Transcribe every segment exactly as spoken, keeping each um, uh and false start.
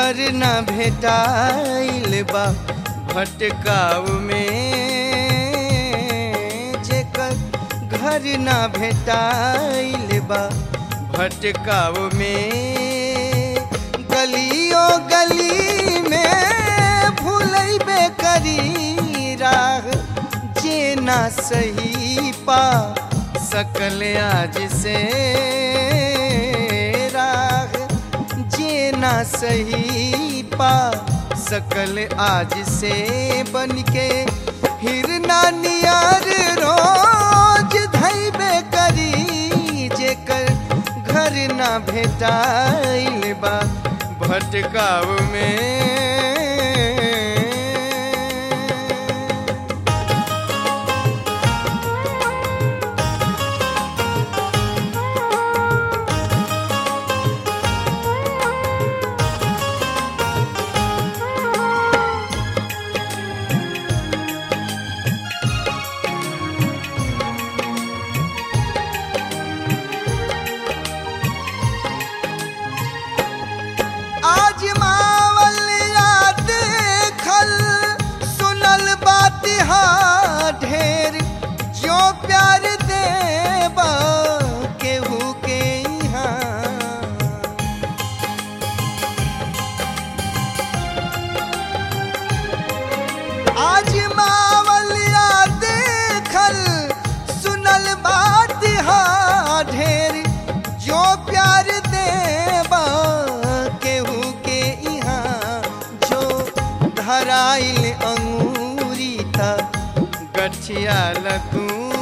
घर न भेटाइल बा भटकाव में, जेकर घर न भेटाइल बा भटकाव में। गलियों गली में भूलैबे करी राह, जे ना सही पा सकल आज से राह, जे ना सही पा सकल आज से। बनके हिरना नियर रोज धैबे करी, जेकर घर ना भेटाइल बा भटकाव में। ढेर जो प्यार देबा केहू के यहाँ, आज मावलिया देखल सुनल बात हा ढेर, जो प्यार देबा केहू के यहाँ। जो धराइल अंगूरी था गठियाल तू,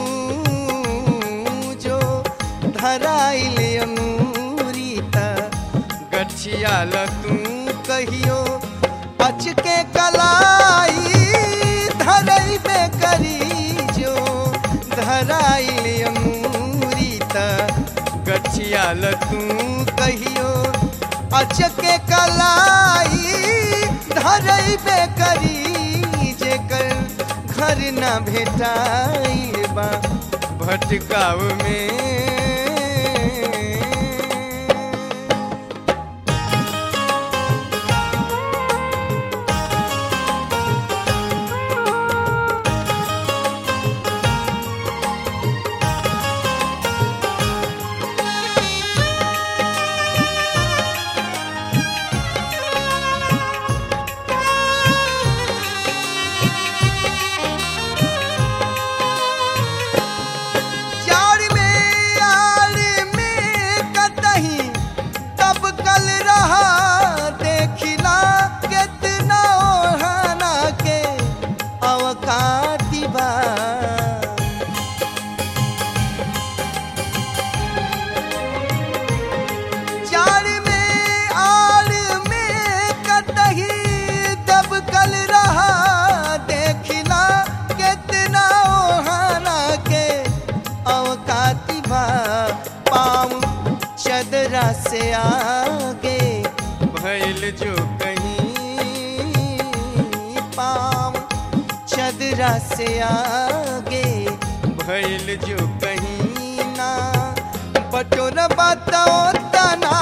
जो धराइल अंगूरी था गठियाल तू। कहियो अचके कलाई धरैबे करी, जो धराइल अंगूरी था गठियाल तू। कहियो अचके कलाई धरैबे करी, जेकर घर न भेटाइल बा भटकाव में। चदरा से आगे भइल जो कहीं, पाँव चदरा से आगे भइल जो कहीं ना। बटोर बताओ तना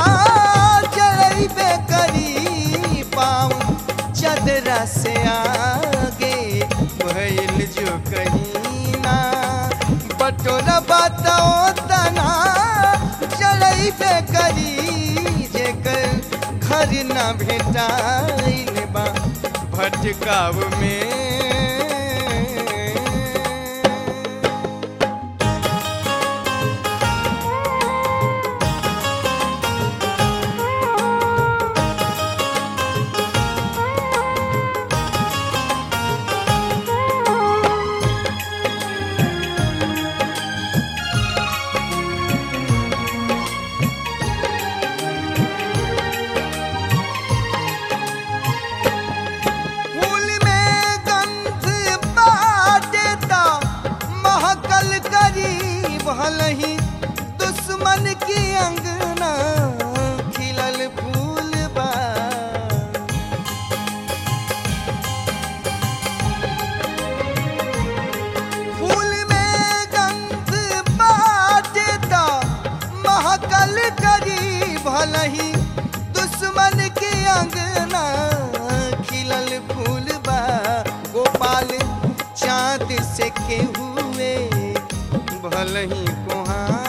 चढ़ैबे करी, पाँव चदरा से आगे भइल जो कहीं ना। बटोर बताओ तना चढ़ैबे करी, जेकर घर न भेटाइल बा भटकाव में। फूल में से के हुए भलही कोहाँ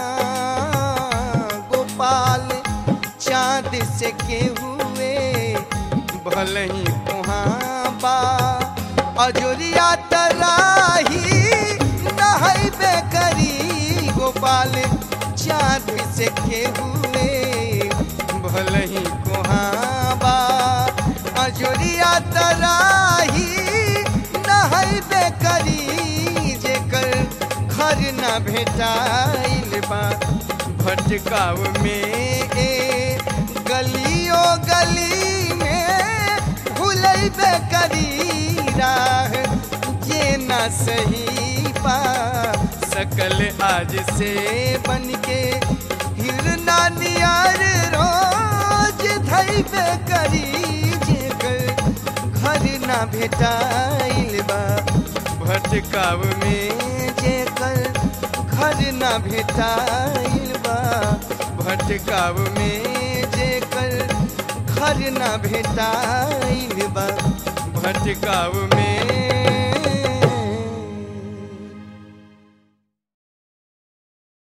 गोपाल चाँद से के हुए भलही कोहाँ बा अजोरिया तराही नहैबे करी गोपाल चाँद से के हुए भलही कोहाँ बा अजोरिया तराही नहैबे करी जेकर घर न भेटाइल बा भटकाव में ए गलियों गली में भूलैबे करी राह जे न सही पा सकल आज से बनके हिरना नियर रोज धैबे करी जेकर घर न भेटाइल बा भटकाव में जेकर घर न भेटाइल बा भटकाव में जेकर घर न भेटाइल बा भटकाव में